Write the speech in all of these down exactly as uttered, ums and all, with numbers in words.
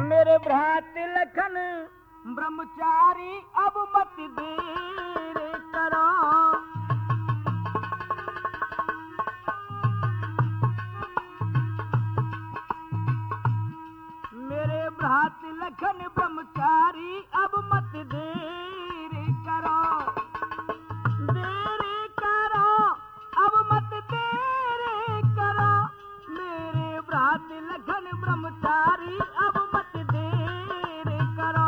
मेरे भ्रात लखन ब्रह्मचारी अब मत देर करो। मेरे भ्रात लखन ब्रह्मचारी अब मत देर करो, देर करो अब मत देर करो। मेरे भ्रात लखन ब्रह्मचारी अब मत देर करो।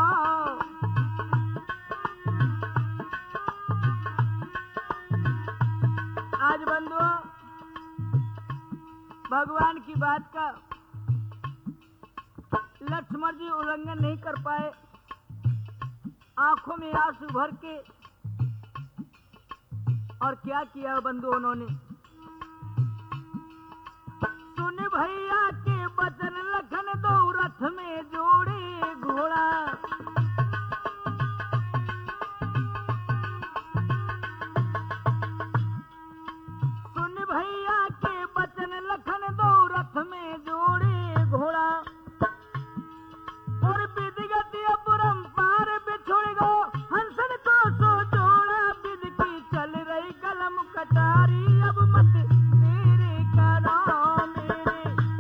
आज बंधुओं, भगवान की बात का लक्ष्मण जी उल्लंघन नहीं कर पाए। आंखों में आंसू भर के और क्या किया बंधु उन्होंने, सुन भैया के बचन लखन दो रथ में जोड़े घोड़ा। सुन भैया के बचन लखन दो रथ में जोड़े घोड़ा। और विधिगत अपरंपार बिछुड़ गो हंसन को सो जोड़ा। विधि की चल रही कलम कटारी अब मत तेरे करो मेरे।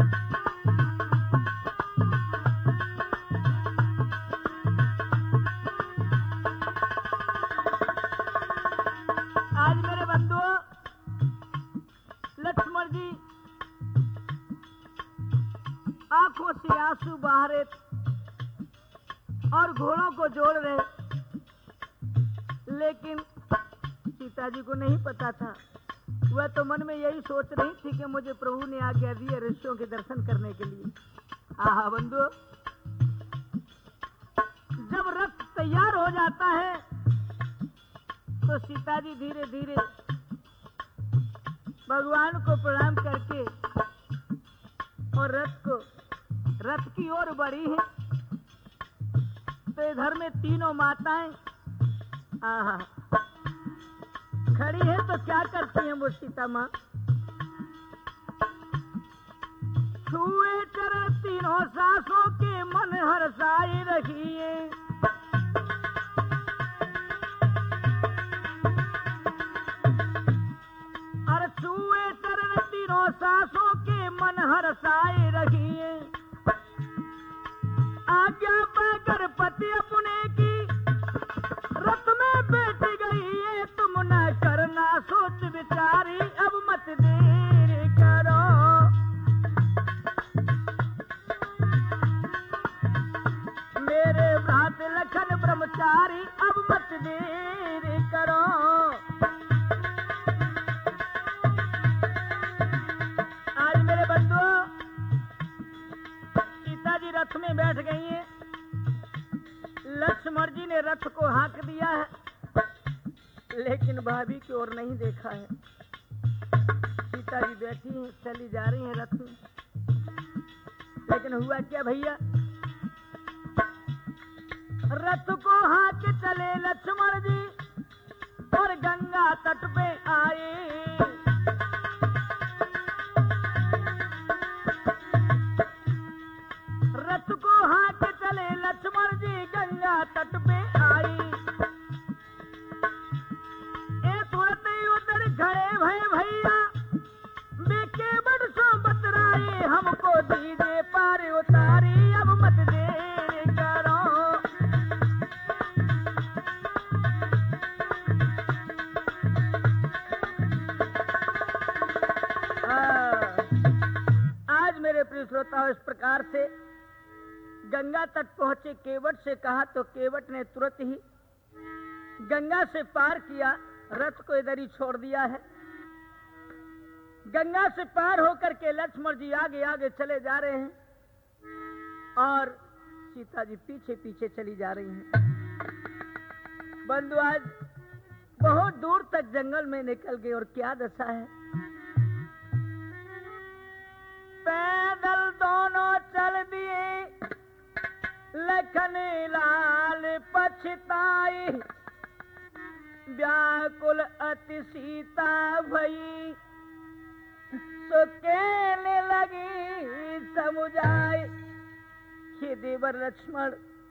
आज मेरे बंधुओं, लक्ष्मण जी आंखों से आंसू बहा रहे और घोड़ों को जोड़ रहे, लेकिन सीता जी को नहीं पता था। वह तो मन में यही सोच रही थी कि मुझे प्रभु ने आज्ञा दी है ऋषियों के दर्शन करने के लिए। आहा बंधु, जब रथ तैयार हो जाता है तो सीता जी धीरे धीरे भगवान को प्रणाम करके और रथ को रथ की ओर बढ़ी है। तो इधर में तीनों माताएं आहा खड़ी है, तो क्या करती हैं वो सीता माँ? छुए चरण तीनों सासों के मन हर्षाई रखिए। अरे छुए चरण तीनों सासों के मन हर्षाई रखिए। आज्ञा पाकर पति अपने की रथ में बैठ गई है। तुम न करना सोच विचारी अब मत देर करो। मेरे भ्रात लखन ब्रह्मचारी अब मत देर करो। आज मेरे बंधुओं, सीता जी रथ में बैठ गई हैं। लक्ष्मण जी ने रथ को हाँक दिया है, लेकिन भाभी की ओर नहीं देखा है। सीता जी बैठी हैं, चली जा रही हैं रथ में, लेकिन हुआ क्या भैया? रथ को हाँक चले लक्ष्मण जी और गंगा तट पे आए। रथ को हाँक चले लक्ष्मण जी गंगा तट पे आई। ए तुरंत ही उतर खड़े भय भैया, बेके बड़ सो बतराए। हमको दीजिए पार उतारी अब मत देर करो। आज मेरे प्रिय श्रोताओं, इस प्रकार से गंगा तट पहुंचे केवट से कहा तो केवट ने तुरंत ही गंगा से पार किया, रथ को इधर ही छोड़ दिया है। गंगा से पार होकर के लक्ष्मण जी आगे आगे चले जा रहे हैं और सीता जी पीछे पीछे चली जा रही हैं। बंधु, आज बहुत दूर तक जंगल में निकल गए और क्या दशा है। पैदल दोनों चल दिए, लखन लाल पछताई। व्याकुल अति सीता भई, सो कहने लगी समुझाई। देखिए देवर लक्ष्मण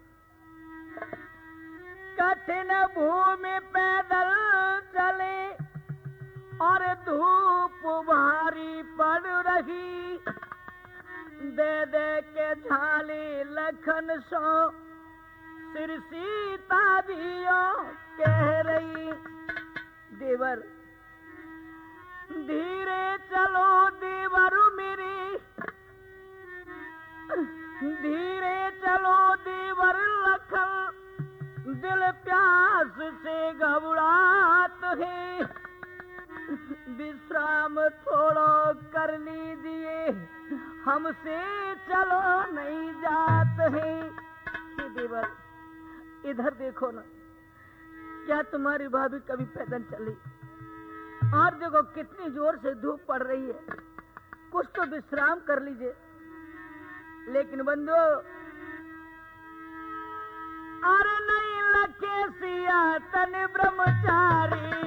कठिन भूमि पैदल चले और धूप भारी पड़ रही, दे दे के झाली लखन सो सिर सीता जियो कह रही। देवर धीरे चलो देवर मेरी, धीरे चलो देवर लखन, दिल प्यास से घबरात है, विश्राम थोड़ो कर लीजिए, हमसे चलो नहीं जात है। कि देवर इधर देखो ना, क्या तुम्हारी भाभी कभी पैदल चली? और देखो कितनी जोर से धूप पड़ रही है, कुछ तो विश्राम कर लीजिए। लेकिन बंधु अरे नहीं लखे सिया तन ब्रह्मचारी,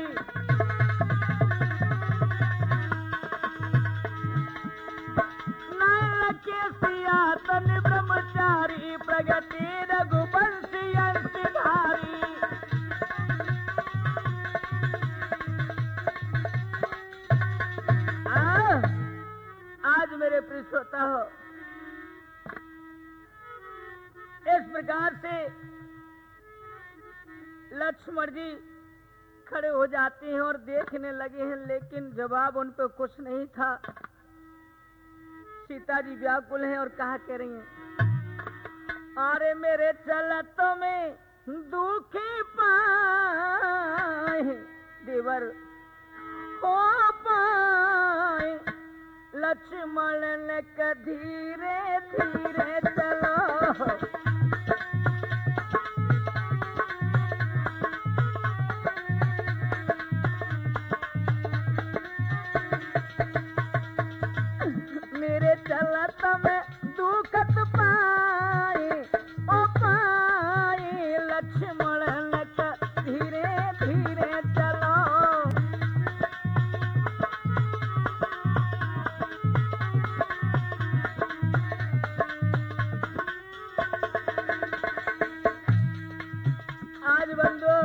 नहीं लखे सिया तन ब्रह्मचारी, प्रगति रघुवंशी अंशधारी। आज मेरे प्रिय श्रोता हो, इस प्रकार से लक्ष्मण जी खड़े हो जाते हैं और देखने लगे हैं, लेकिन जवाब उन पे कुछ नहीं था। सीता जी व्याकुल हैं और कहा कह रही हैं, अरे मेरे चलतों में दुखी पाए देवर हो पाए, लक्ष्मण ने धीरे धीरे चलो। मेरे चलत में दुखत पाए ओ पाए, लक्ष्मण ने धीरे धीरे चलो। आज बंधु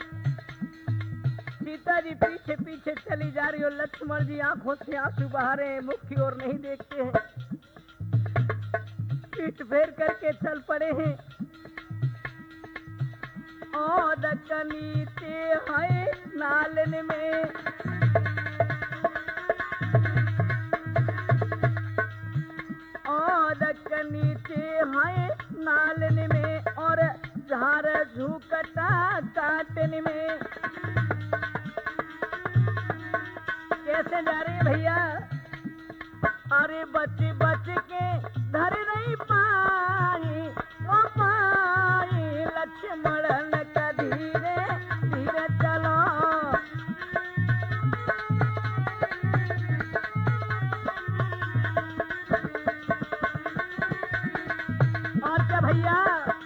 सीता जी पीछे पीछे चली जा रही हो, लक्ष्मण जी आंखों से आंसू बहा रहे हैं, मुख की ओर नहीं देखते हैं, पीठ फेर करके चल पड़े हैं। और नीचे है नालन में, और नीचे है नालन में, और झार झुकटा काटन में। कैसे जा रही है भैया? अरे बच बच के धर नहीं पाई ओ पाई, लक्ष्मण का धीरे धीरे चलो। और क्या भैया?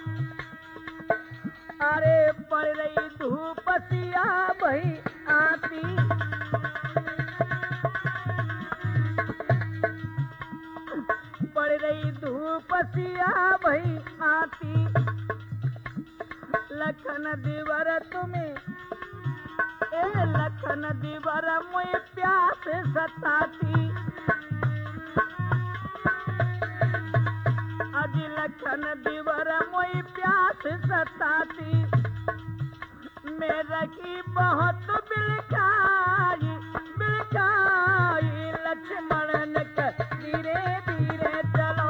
अरे पड़ रही धूप सिया भई आती, पड़ रही धूप सिया भई आती, लखन दिवर तुम्हें ए लखन दिवर मुझे प्यास सताती, अज लखन दिवर मुझे प्यास सताती, मैं रखी बहुत बिलखाई बिलखाई, लक्ष्मण का धीरे धीरे चलो।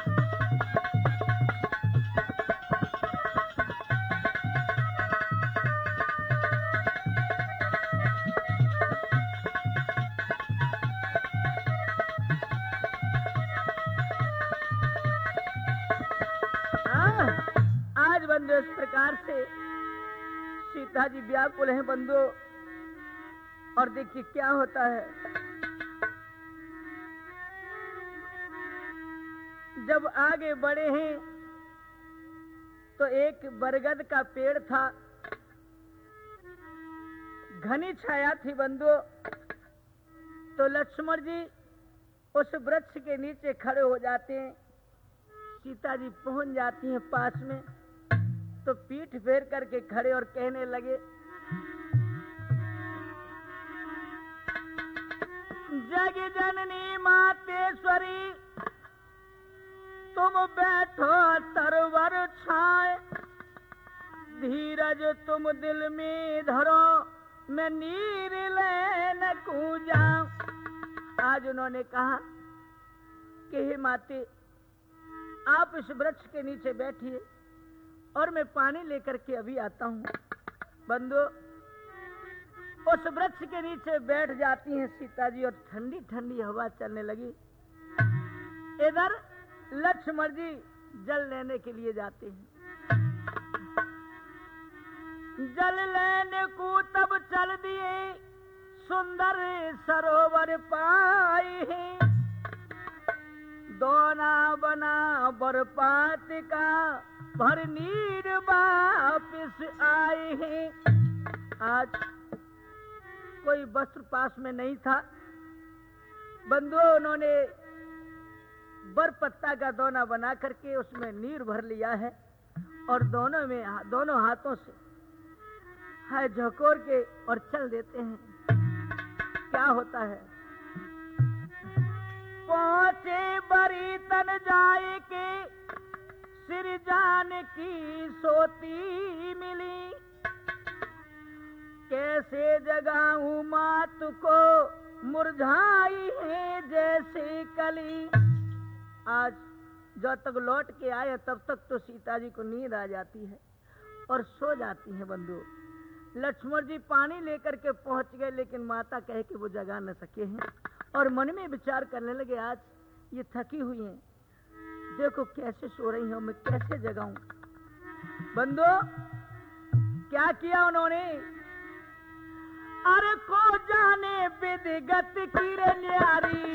आज बंधु इस प्रकार से सीता जी व्याकुल हैं बंधु, और देखिए क्या होता है। जब आगे बढ़े हैं तो एक बरगद का पेड़ था, घनी छाया थी बंधु। तो लक्ष्मण जी उस वृक्ष के नीचे खड़े हो जाते हैं, सीता जी पहुंच जाती हैं पास में, तो पीठ फेर करके खड़े और कहने लगे, जग जननी मातेश्वरी तुम बैठो तरवर छाए, धीरज तुम दिल में धरो, मैं नीर लेन कूजा। आज उन्होंने कहा कि हे माते, आप इस वृक्ष के नीचे बैठिए और मैं पानी लेकर के अभी आता हूँ। बंधु, उस वृक्ष के नीचे बैठ जाती हैं सीता जी और ठंडी ठंडी हवा चलने लगी। इधर लक्ष्मण जी जल लेने के लिए जाते हैं। जल लेने को तब चल दिए, सुंदर सरोवर पाए हैं, दोना बना बरपात का भर नीर वापिस आए हैं। आज कोई वस्त्र पास में नहीं था। बंधुओं, उन्होंने बरपत्ता का दोना बना करके उसमें नीर भर लिया है और दोनों में दोनों हाथों से हाय झकोर के और चल देते हैं। क्या होता है? पहुंचे बरी तन जाए के, सिर जान की सोती मिली, कैसे जगाऊं मात को मुरझाई है जैसे कली। आज जब तक लौट के आए तब तक तो सीता जी को नींद आ जाती है और सो जाती है। बंधु, लक्ष्मण जी पानी लेकर के पहुंच गए, लेकिन माता कहे कि वो जगा न सके हैं और मन में विचार करने लगे, आज ये थकी हुई हैं, देखो कैसे सो रही हैं, मैं कैसे जगाऊं। बंधु, क्या किया उन्होंने? अरे को जाने विधिगत की रे न्यारी,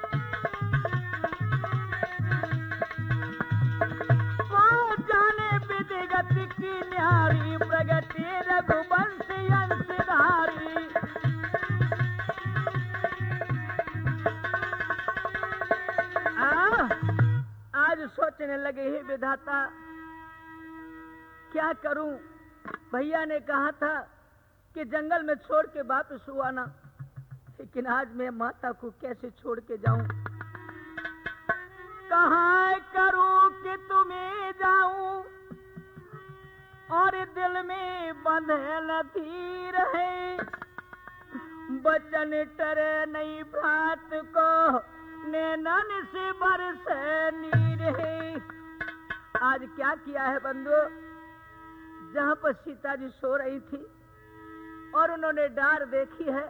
को जाने विधिगत की न्यारी, प्रगति रघुवंश अंशधारी। आज सोचने लगे, हे विधाता क्या करूं? भैया ने कहा था कि जंगल में छोड़ के वापस हुआ ना, लेकिन आज मैं माता को कैसे छोड़ के जाऊं? कहाँ करूं कि तुम्हें जाऊं, और दिल में बंधे न धीर है, बचन टरे नहीं भ्रात को, नैनन से बरसे नीर है। आज क्या किया है बंधु? जहां पर सीता जी सो रही थी और उन्होंने डार देखी है,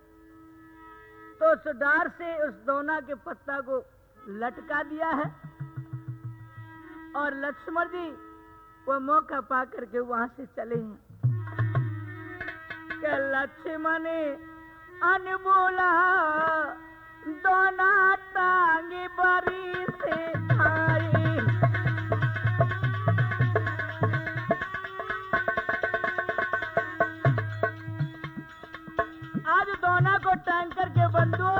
तो उस डार से उस दोना के पत्ता को लटका दिया है और लक्ष्मण जी वो मौका पा करके वहां से चले हैं। कि लक्ष्मण अनबोला दोना टांग बरी से आए, आज दोना को टांग करके बंधु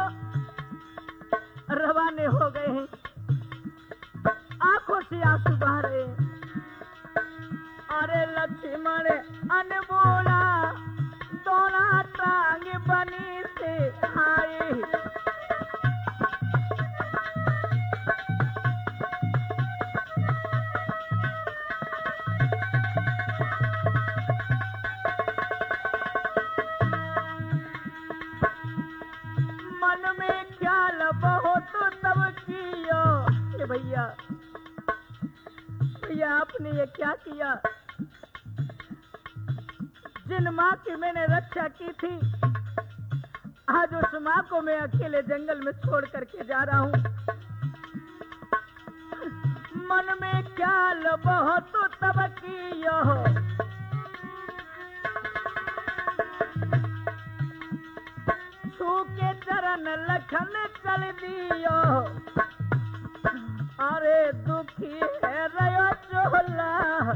रवाने हो गए हैं। आंखों से आंसू बह रहे हैं। अरे लक्ष्मण अनबोला दोना टांग बनी से आए, मन में ख्याल बहुत तब किया कि भैया भैया आपने ये क्या किया? जिन माँ की मैंने रक्षा की थी, आज उस माँ को मैं अकेले जंगल में छोड़ करके जा रहा हूँ। मन में ख्याल बहुत तब किया, छू के चरण लखन चल दियो, अरे दुखी है रयो चोला,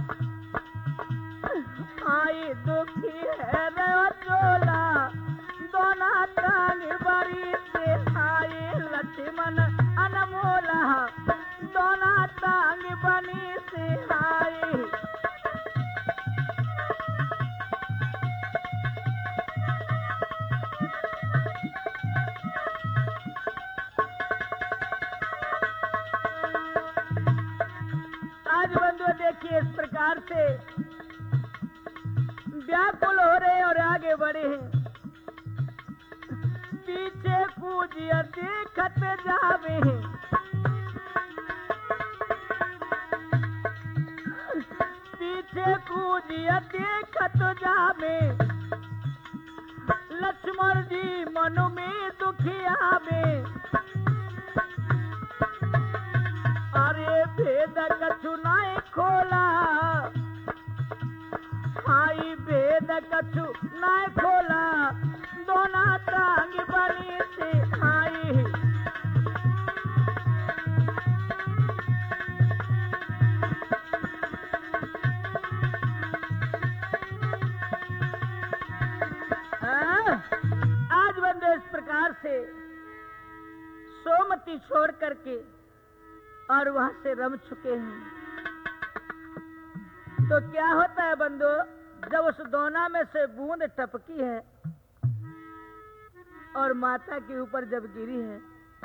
आई दुखी है रयो चोला, दोना टांग बरी से आए लक्ष्मण अनमोला, दोना टांग आज बंधु देखिए इस प्रकार से व्याकुल हो रहे और आगे बढ़े हैं। पीछे कूजिया देखत जावे हैं। पीछे कूजिया देखत जावे। लक्ष्मण जी मन में दुखिया में। अरे भेद कछु नाय खोला। हाई भेद कछु नाय खोला। दोना टांग बनी से आई। आज बंदे इस प्रकार से सोमती छोड़ करके और वहां से रम चुके हैं। तो क्या होता है बंदो, जब उस दोना में से बूंद टपकी है और माता के ऊपर जब गिरी है,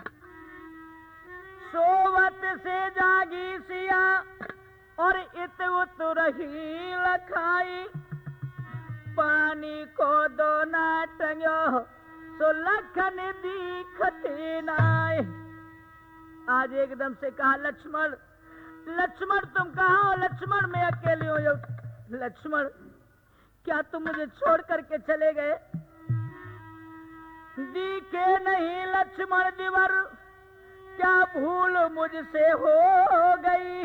सोवत से जागी सिया और इत उत रही लखाई। पानी को दोना टंग्यो सो लखन दीखते नाय। आज एकदम से कहा लक्ष्मण, लक्ष्मण तुम कहाँ हो? लक्ष्मण मैं अकेले हूँ। लक्ष्मण क्या तुम मुझे छोड़ करके चले गए? दिखे नहीं लक्ष्मण दिवर, क्या भूल मुझसे हो गई?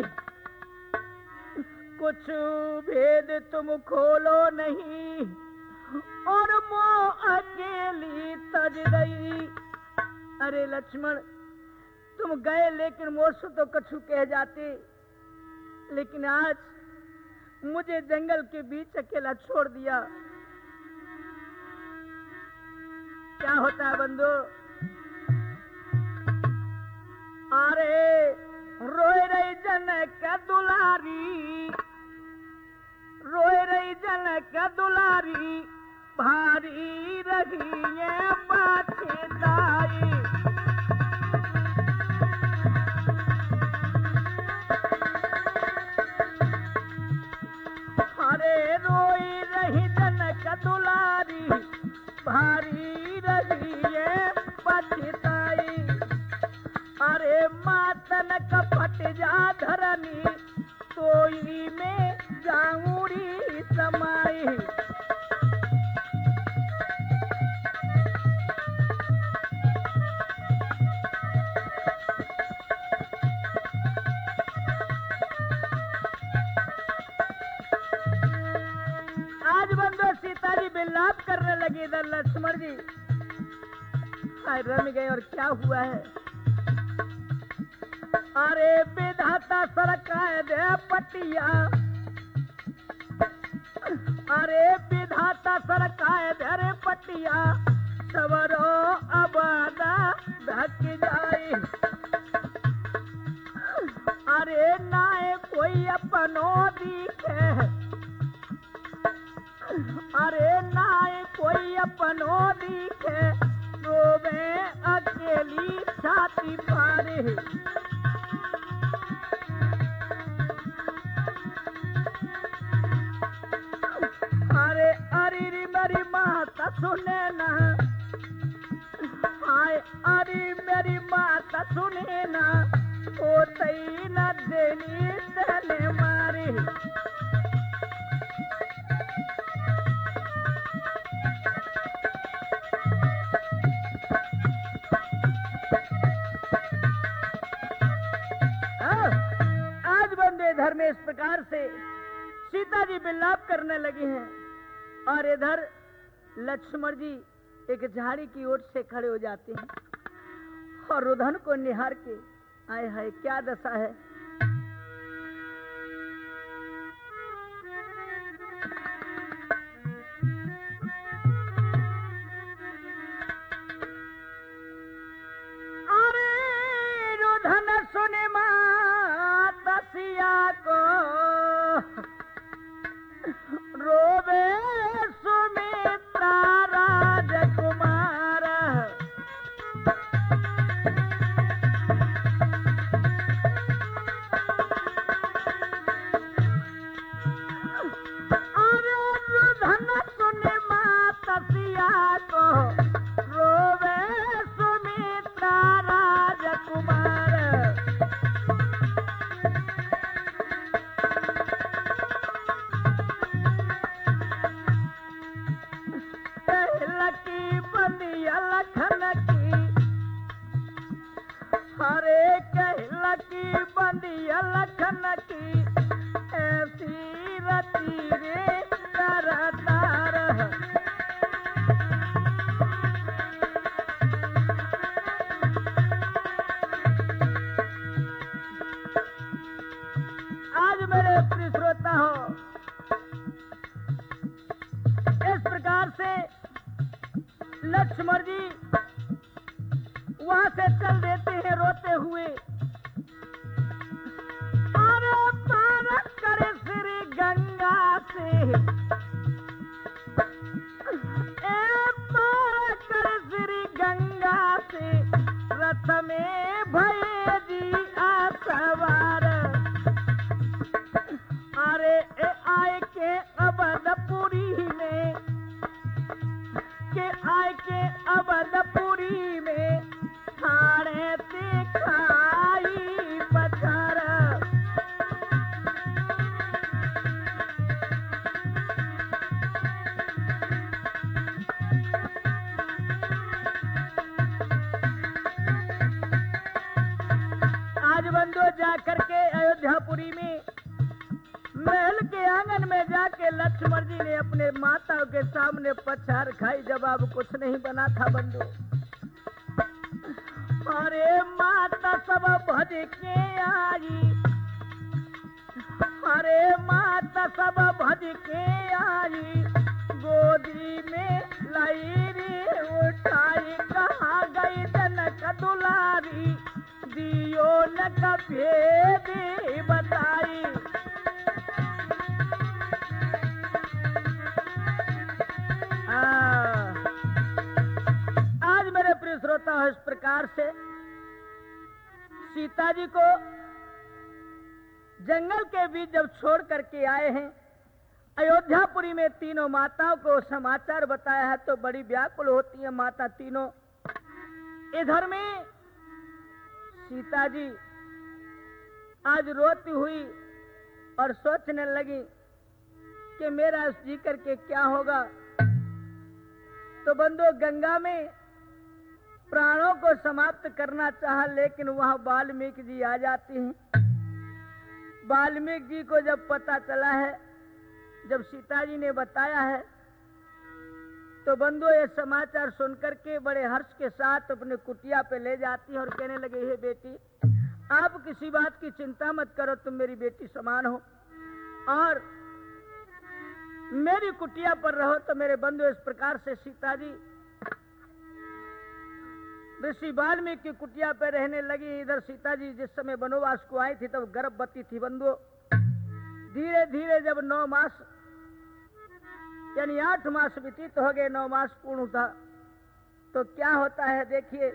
कुछ भेद तुम खोलो नहीं और मोह अकेली तज गई। अरे लक्ष्मण तुम गए लेकिन मोह तो कछु कह जाते, लेकिन आज मुझे जंगल के बीच अकेला छोड़ दिया। क्या होता है बंधु? अरे रोए रही जनक दुलारी, रोए रही जनक दुलारी, भारी रही ये बातें दाई। अरे रोई रही जनक दुलारी, भारी रही ये पछताई। अरे मातन कपट जा धरनी, सोई में जाऊरी समाई। आज बंदो सीता जी विलाप करने लगी। इधर लक्ष्मण जी रम गए और क्या हुआ है? अरे विधाता सरकाए दे पटिया, अरे विधाता सरकाए दे रे पटिया, सवरो आबादा धक जाए। अरे नाए कोई अपनो दिखे, अरे नाए कोई अपनो दिखे, रोवे अकेली छाती पारे। अरे अरे मेरी माता सुने ना, हाय अरे मेरी माता सुने ना, ओ तई न देनी तले मारे। आज बंदे इधर में इस प्रकार से सीता जी विलाप करने लगी हैं और इधर लक्ष्मण जी एक झाड़ी की ओर से खड़े हो जाते हैं और रुधन को निहार के आए हाय क्या दशा है। अरे रुधन सुने माता सिया को, रोवे सुमित्रा राजकुमार। महल के आंगन में जाके लक्ष्मण जी ने अपने माता के सामने पछाड़ खाई, जवाब कुछ नहीं बना था बंधु। अरे माता सब भज के आई, अरे माता सब भज के आई, गोदी में लाई रे उठाई, कहाँ गई जनक दुलारी, दियो न भेद बताई। आज मेरे प्रिय श्रोता, इस प्रकार से सीता जी को जंगल के बीच जब छोड़ करके आए हैं, अयोध्यापुरी में तीनों माताओं को समाचार बताया है तो बड़ी व्याकुल होती है माता तीनों। इधर में सीता जी आज रोती हुई और सोचने लगी कि मेरा जी करके क्या होगा। तो बंधु गंगा में प्राणों को समाप्त करना चाहा, लेकिन वहां वाल्मीकि जी आ जाती हैं। वाल्मीकि जी को जब पता चला है, जब सीता जी ने बताया है, तो बंधु ये समाचार सुनकर के बड़े हर्ष के साथ अपने कुटिया पे ले जाती है और कहने लगे, हे बेटी, आप किसी बात की चिंता मत करो, तुम मेरी बेटी समान हो और मेरी कुटिया पर रहो। तो मेरे बंधु इस प्रकार से सीता जी ऋषि वाल्मीकि की कुटिया पर रहने लगी। इधर सीता जी जिस समय वनवास को आई थी तब गर्भवती थी बंधु। धीरे धीरे जब नौ मास यानी आठ मास व्यतीत हो गए, नौ मास पूर्ण था, तो क्या होता है देखिए।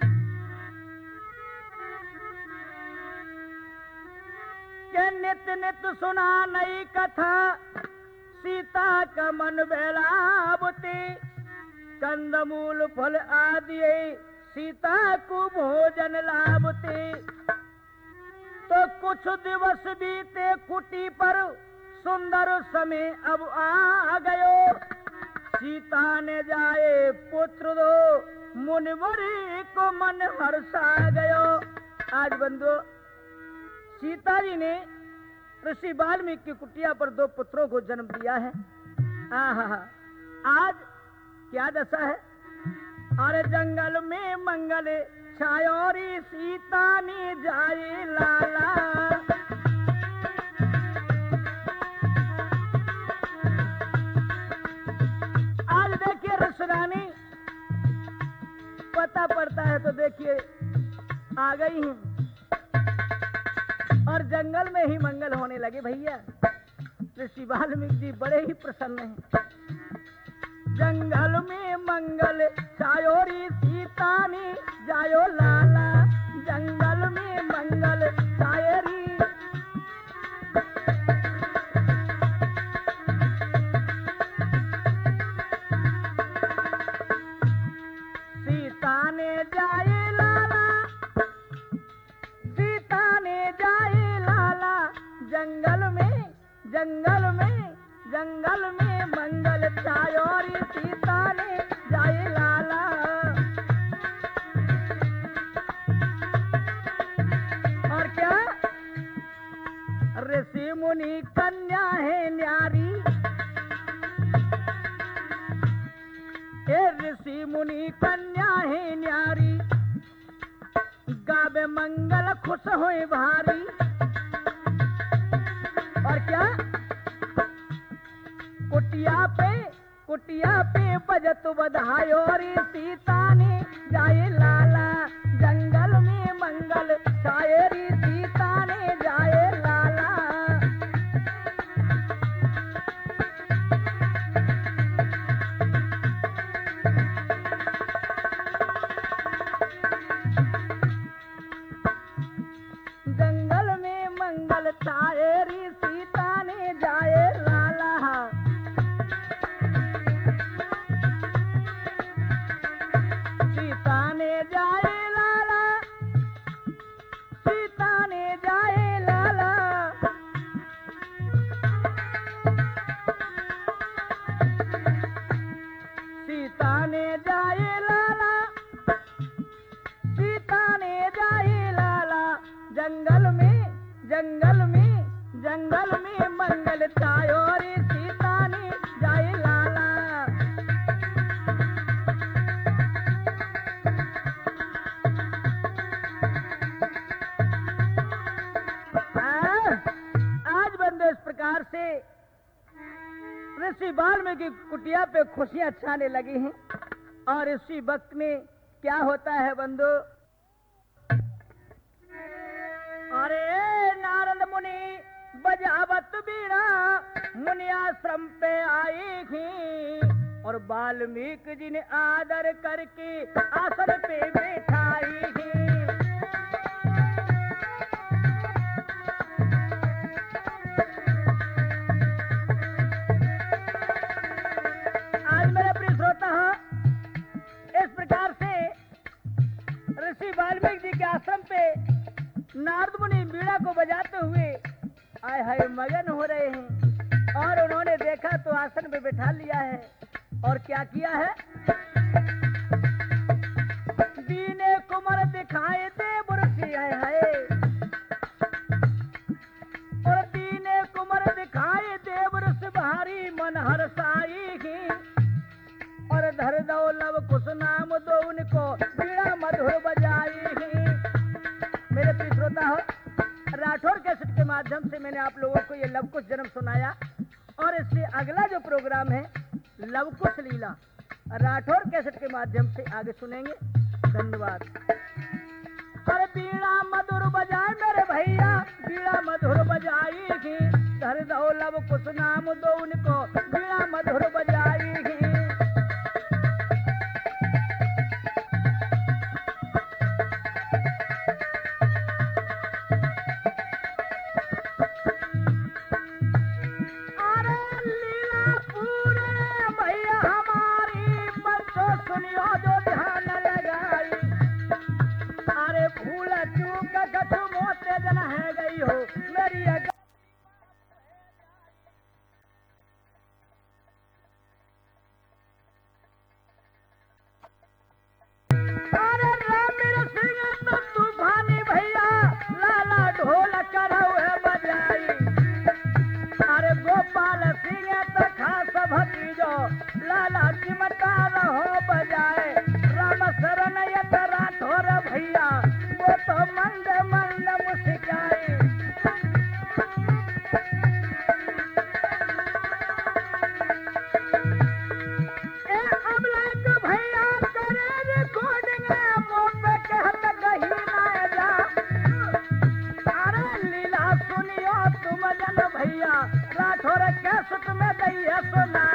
के नित नित सुना नई कथा, सीता का मन बेलावती, कंदमूल फल आदि सीता को भोजन लाभते। तो कुछ दिवस बीते कुटी पर, सुंदर समय अब आ गयो, सीता ने जाए पुत्र दो, मुनिवरी को मन हर्षा गयो। आज बंधु सीता जी ने ऋषि वाल्मीकि की कुटिया पर दो पुत्रों को जन्म दिया है। आहा, आज क्या दशा है। अरे जंगल में मंगल छायोरी, सीता ने जाए लाला। आज देखिए रसरानी पता पड़ता है तो देखिए आ गई हैं और जंगल में ही मंगल होने लगे। भैया ऋषि वाल्मीकि जी बड़े ही प्रसन्न हैं। जंगल में मंगल छायोरी, सीता ने जायो लाला, जंगल में मंगल छायोरी। सीता ने जाए लाला, सीता ने जाए लाला, जंगल में जंगल में जंगल में मंगल छायोरी, सीता ने जाए लाला। और क्या ऋषि मुनि कन्या है न्यारी, ए ऋषि मुनि कन्या है न्यारी, गावे मंगल खुश होए भारी। और क्या कुटिया पे कुटिया पे बजत बधायो रे, सीता ने जाए लाला, जंगल में मंगल छाए रे, सीता ने जाए लाला। जंगल में मंगल छाए रे, सीता ने जाए लाला। सीता ने जाए मंगल चायोरी सीतानी जाई लाला। आज बंदो इस प्रकार से ऋषि वाल्मीकि कुटिया पे खुशियां छाने लगी हैं। और इसी वक्त में क्या होता है बंदो, अरे नारद मुनि बजावत बीड़ा मुनि आश्रम पे आई थी और वाल्मीकि जी ने आदर करके आसन पे बैठाई थी। वाल्मीकि जी के आश्रम पे नारद मुनि बीड़ा को बजाते हुए आए हाय मगन हो रहे हैं। और उन्होंने देखा तो आसन पे बैठा लिया है और क्या किया है, दीने कुमर दिखाए दे बुरसी आए हाय, और दीने कुमर दिखाए दे बुरस भारी मन हरसाई की, और धर दो लव कुछ नाम दो उनको बीड़ा मधुर बजाई। मेरे प्रिय श्रोता हो, राठौर कैसेट के माध्यम से मैंने आप लोगों को ये लवकुश जन्म सुनाया और इससे अगला जो प्रोग्राम है लवकुश लीला राठौर कैसेट के माध्यम से आगे सुनेंगे। धन्यवाद। और बीड़ा मधुर बजाए मेरे भैया, बीड़ा मधुर बजाई ही, धर दो लव कुछ नाम दो उनको बीड़ा मधुर बजाई ही। राठौर कैसेट में गई है सुना।